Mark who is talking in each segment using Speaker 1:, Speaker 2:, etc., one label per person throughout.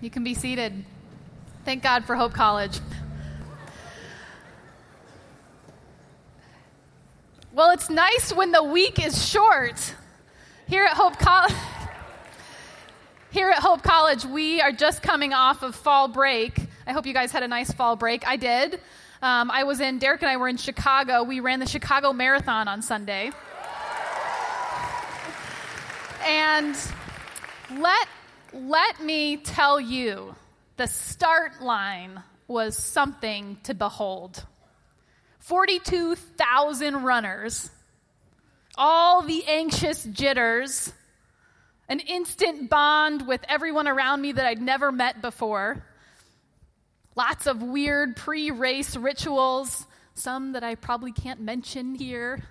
Speaker 1: You can be seated. Thank God for Hope College. Well, it's nice when the week is short. Here at Hope College, we are just coming off of fall break. I hope you guys had a nice fall break. I did. Derek and I were in Chicago. We ran the Chicago Marathon on Sunday. And let me tell you, the start line was something to behold. 42,000 runners, all the anxious jitters, an instant bond with everyone around me that I'd never met before, lots of weird pre-race rituals, some that I probably can't mention here.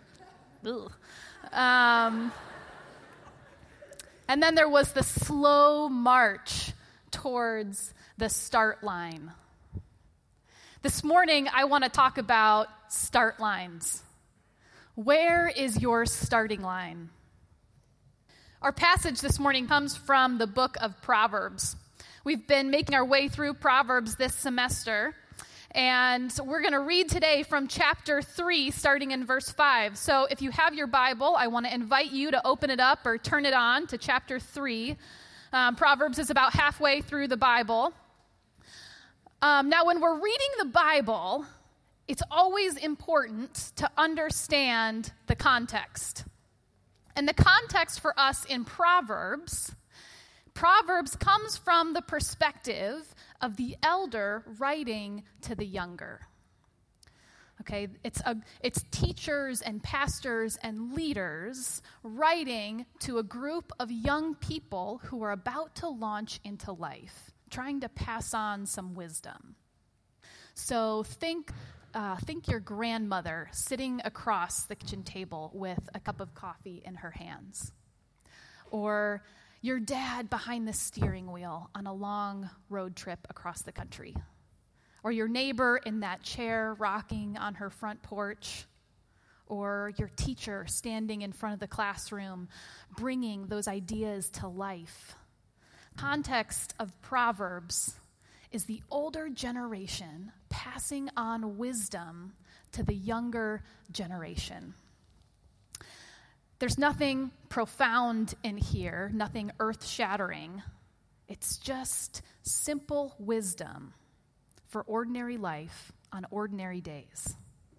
Speaker 1: And then there was the slow march towards the start line. This morning, I want to talk about start lines. Where is your starting line? Our passage this morning comes from the book of Proverbs. We've been making our way through Proverbs this semester, and we're going to read today from chapter 3, starting in verse 5. So if you have your Bible, I want to invite you to open it up or turn it on to chapter 3. Proverbs is about halfway through the Bible. Now, when we're reading the Bible, it's always important to understand the context. And the context for us in Proverbs comes from the perspective of the elder writing to the younger. Okay, it's teachers and pastors and leaders writing to a group of young people who are about to launch into life, trying to pass on some wisdom. So think your grandmother sitting across the kitchen table with a cup of coffee in her hands, or your dad behind the steering wheel on a long road trip across the country, or your neighbor in that chair rocking on her front porch, or your teacher standing in front of the classroom bringing those ideas to life. Context of Proverbs is the older generation passing on wisdom to the younger generation. There's nothing profound in here, nothing earth-shattering. It's just simple wisdom for ordinary life on ordinary days.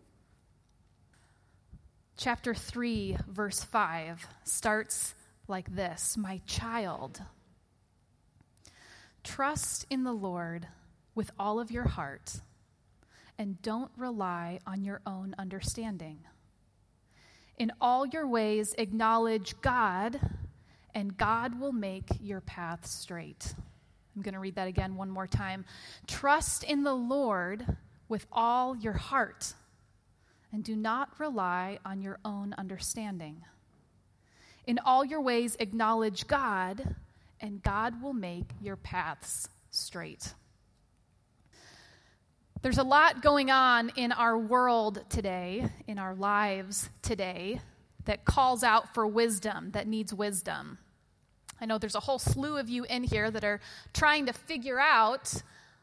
Speaker 1: Chapter 3, verse 5 starts like this: "My child, trust in the Lord with all of your heart, and don't rely on your own understanding. In all your ways acknowledge God, and God will make your path straight." I'm going to read that again one more time. Trust in the Lord with all your heart, and do not rely on your own understanding. In all your ways acknowledge God, and God will make your paths straight. There's a lot going on in our world today, in our lives today, that calls out for wisdom, that needs wisdom. I know there's a whole slew of you in here that are trying to figure out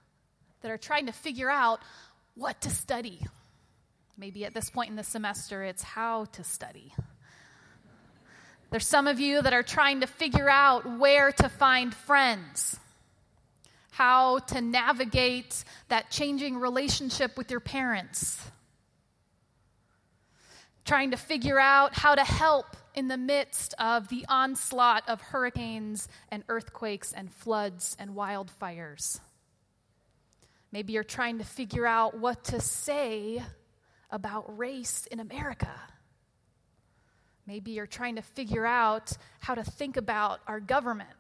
Speaker 1: what to study. Maybe at this point in the semester, it's how to study. There's some of you that are trying to figure out where to find friends, how to navigate that changing relationship with your parents, trying to figure out how to help in the midst of the onslaught of hurricanes and earthquakes and floods and wildfires. Maybe you're trying to figure out what to say about race in America. Maybe you're trying to figure out how to think about our government.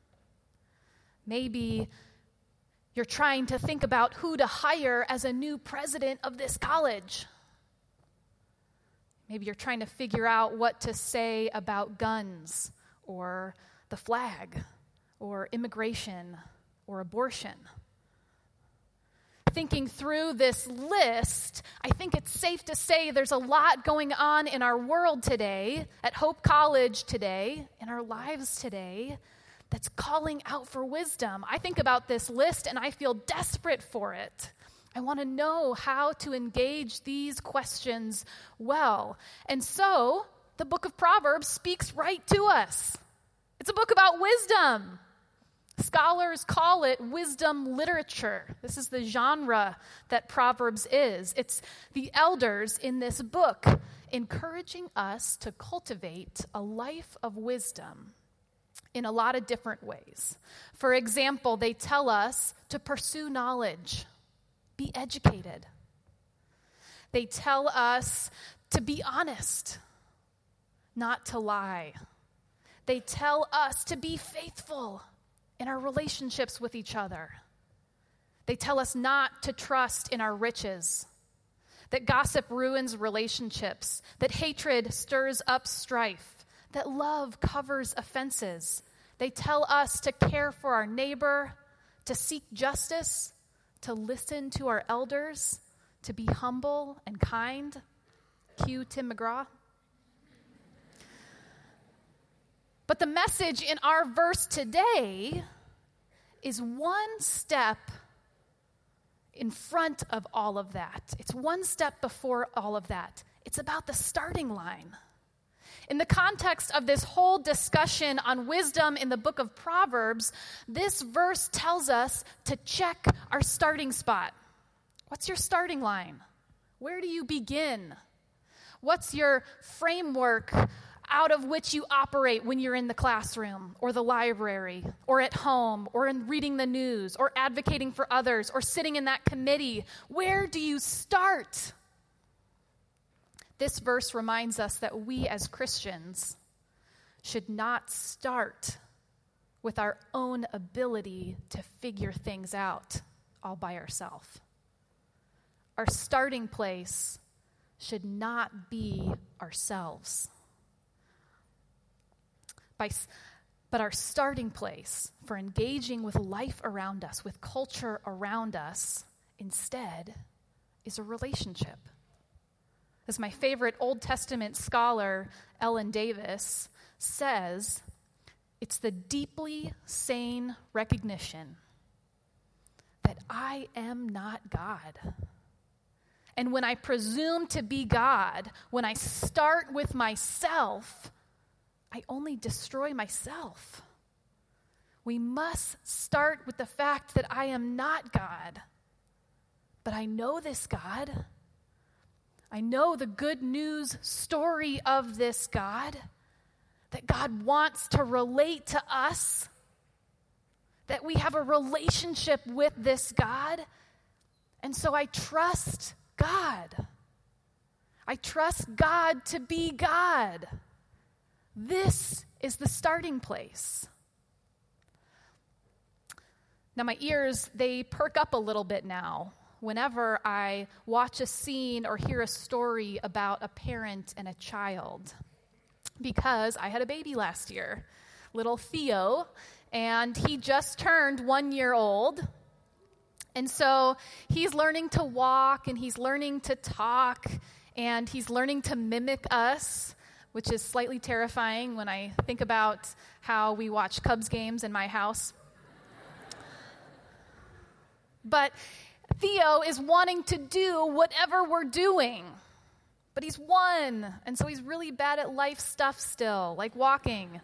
Speaker 1: Maybe you're trying to think about who to hire as a new president of this college. Maybe you're trying to figure out what to say about guns or the flag or immigration or abortion. Thinking through this list, I think it's safe to say there's a lot going on in our world today, at Hope College today, in our lives today, that's calling out for wisdom. I think about this list and I feel desperate for it. I want to know how to engage these questions well. And so the book of Proverbs speaks right to us. It's a book about wisdom. Scholars call it wisdom literature. This is the genre that Proverbs is. It's the elders in this book encouraging us to cultivate a life of wisdom in a lot of different ways. For example, they tell us to pursue knowledge, be educated. They tell us to be honest, not to lie. They tell us to be faithful in our relationships with each other. They tell us not to trust in our riches, that gossip ruins relationships, that hatred stirs up strife, that love covers offenses. They tell us to care for our neighbor, to seek justice, to listen to our elders, to be humble and kind. Cue Tim McGraw. But the message in our verse today is one step in front of all of that. It's one step before all of that. It's about the starting line. In the context of this whole discussion on wisdom in the book of Proverbs, this verse tells us to check our starting spot. What's your starting line? Where do you begin? What's your framework out of which you operate when you're in the classroom or the library or at home or in reading the news or advocating for others or sitting in that committee? Where do you start? This verse reminds us that we as Christians should not start with our own ability to figure things out all by ourselves. Our starting place should not be ourselves. But our starting place for engaging with life around us, with culture around us, instead, is a relationship. As my favorite Old Testament scholar, Ellen Davis, says, it's the deeply sane recognition that I am not God. And when I presume to be God, when I start with myself, I only destroy myself. We must start with the fact that I am not God. But I know this God. I know the good news story of this God, that God wants to relate to us, that we have a relationship with this God. And so I trust God. I trust God to be God. This is the starting place. Now my ears, they perk up a little bit now whenever I watch a scene or hear a story about a parent and a child. Because I had a baby last year, little Theo, and he just turned 1 year old. And so he's learning to walk and he's learning to talk and he's learning to mimic us, which is slightly terrifying when I think about how we watch Cubs games in my house. But Theo is wanting to do whatever we're doing. But he's 1, and so he's really bad at life stuff still, like walking.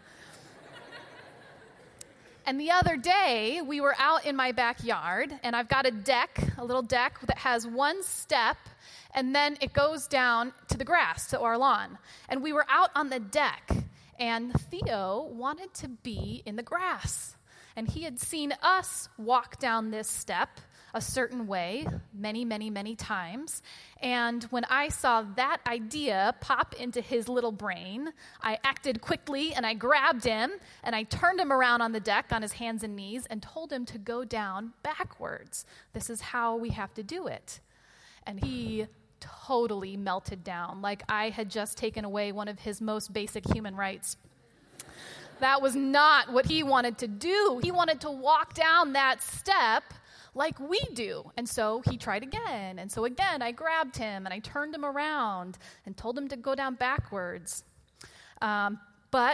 Speaker 1: And the other day, we were out in my backyard, and I've got a little deck that has one step, and then it goes down to the grass, to our lawn. And we were out on the deck, and Theo wanted to be in the grass. And he had seen us walk down this step a certain way many, many, many times. And when I saw that idea pop into his little brain, I acted quickly and I grabbed him and I turned him around on the deck on his hands and knees and told him to go down backwards. This is how we have to do it. And he totally melted down, like I had just taken away one of his most basic human rights. That was not what he wanted to do. He wanted to walk down that step like we do. And so he tried again. And so again, I grabbed him and I turned him around and told him to go down backwards. But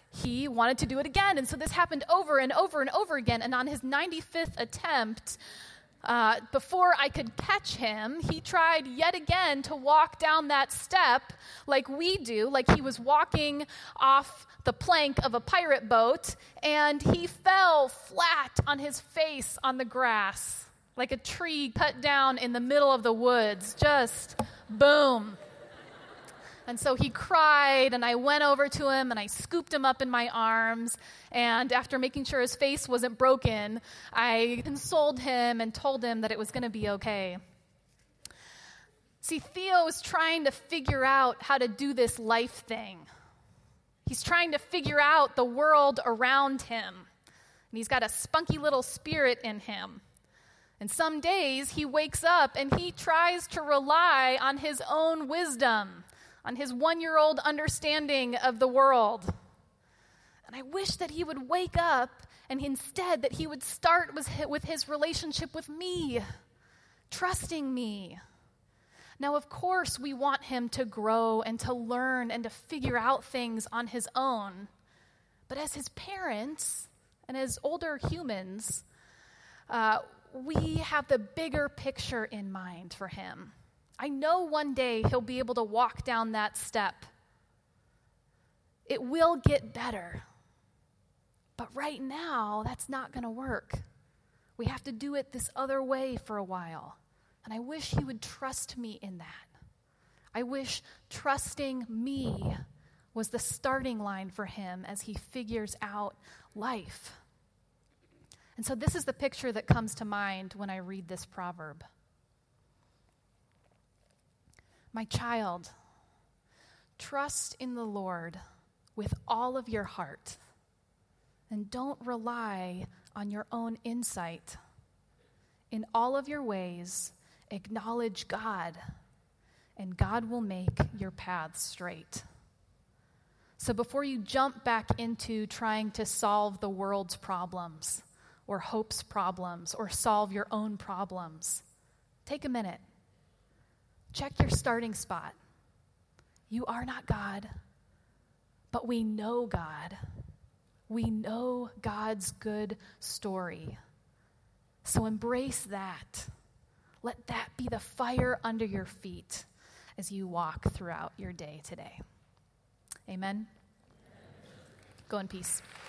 Speaker 1: he wanted to do it again. And so this happened over and over and over again. And on his 95th attempt, before I could catch him, he tried yet again to walk down that step like we do, like he was walking off the plank of a pirate boat, and he fell flat on his face on the grass, like a tree cut down in the middle of the woods, just boom. And so he cried, and I went over to him, and I scooped him up in my arms, and after making sure his face wasn't broken, I consoled him and told him that it was going to be okay. See, Theo is trying to figure out how to do this life thing. He's trying to figure out the world around him, and he's got a spunky little spirit in him. And some days he wakes up, and he tries to rely on his own wisdom, on his 1-year-old understanding of the world. And I wish that he would wake up and instead that he would start with his relationship with me, trusting me. Now, of course, we want him to grow and to learn and to figure out things on his own. But as his parents and as older humans, we have the bigger picture in mind for him. I know one day he'll be able to walk down that step. It will get better. But right now, that's not going to work. We have to do it this other way for a while. And I wish he would trust me in that. I wish trusting me was the starting line for him as he figures out life. And so this is the picture that comes to mind when I read this proverb. My child, trust in the Lord with all of your heart, and don't rely on your own insight. In all of your ways, acknowledge God, and God will make your paths straight. So before you jump back into trying to solve the world's problems, or hope's problems, or solve your own problems, take a minute. Check your starting spot. You are not God, but we know God. We know God's good story. So embrace that. Let that be the fire under your feet as you walk throughout your day today. Amen. Go in peace.